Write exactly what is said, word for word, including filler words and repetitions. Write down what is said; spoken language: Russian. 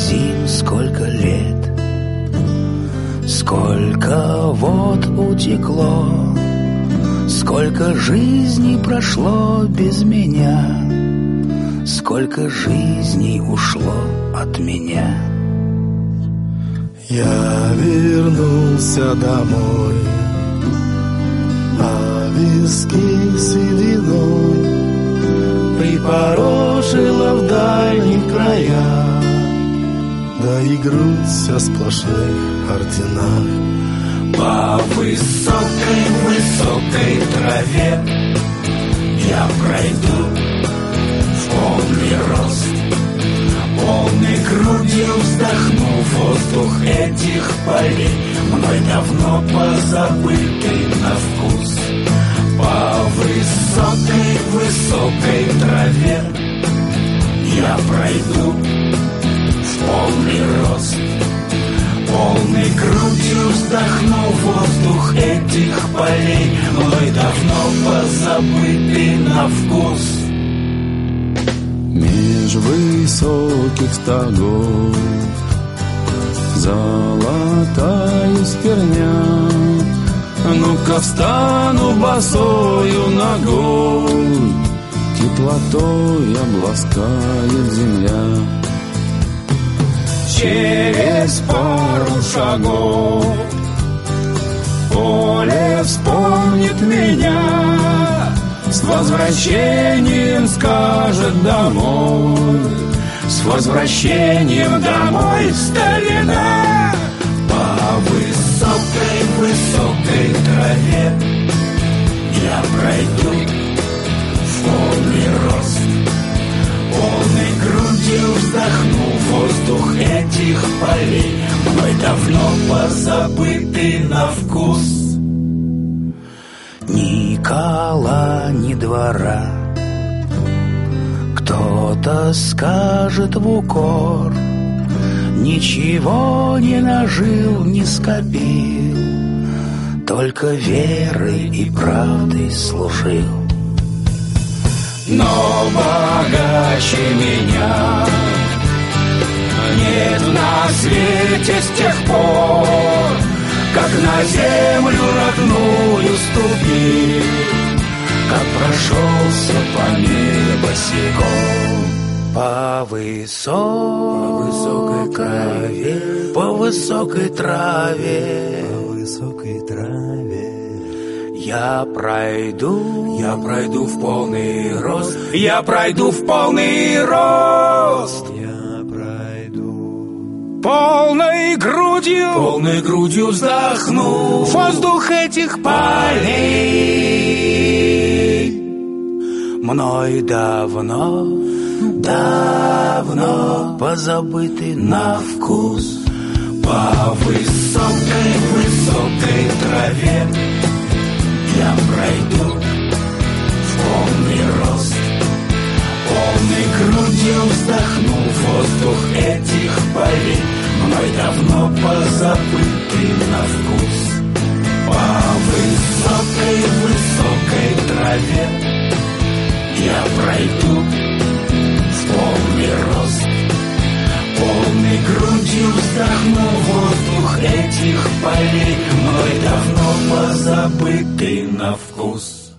зим, сколько лет, сколько вод утекло, сколько жизней прошло без меня, сколько жизней ушло от меня. Я вернулся домой, а виски сединой припорошила в дальних краях, да и грудь вся в сплошных орденах. По высокой, высокой траве я пройду в полный рост, полной грудью вздохну воздух этих полей, мной давно позабытый на вкус. По высокой, высокой траве я пройду в полный рост, полной грудью вздохну воздух этих полей, мной давно позабытый на вкус. Меж высоких стогов золотая стерня, ну-ка встану босою ногой, теплотой обласкает земля. Через пару шагов поле вспомнит меня, с возвращением скажет домой, с возвращением домой, старина. По высокой, высокой траве я пройду в полный рост, полной грудью вздохну воздух этих полей, мной давно позабытый на вкус. Ни кола, ни двора, кто-то скажет в укор, ничего не нажил, не скопил, только верой и правдой служил. Но богаче меня нет на свете с тех пор, как на землю родную ступил, как прошелся по небу босиком. По высокой траве, по высокой траве, по высокой траве я пройду, я пройду в полный рост, я пройду в полный рост, я пройду полной грудью, полной грудью вздохну воздух этих полей, мной давно, давно позабытый на вкус. По высокой, высокой траве я пройду в полный рост, полной грудью вздохну воздух этих полей, мной давно позабытый на вкус. По высокой, высокой траве я пройду в полный рост, полной грудью вздохну воздух этих полей, мной давно позабытый на вкус.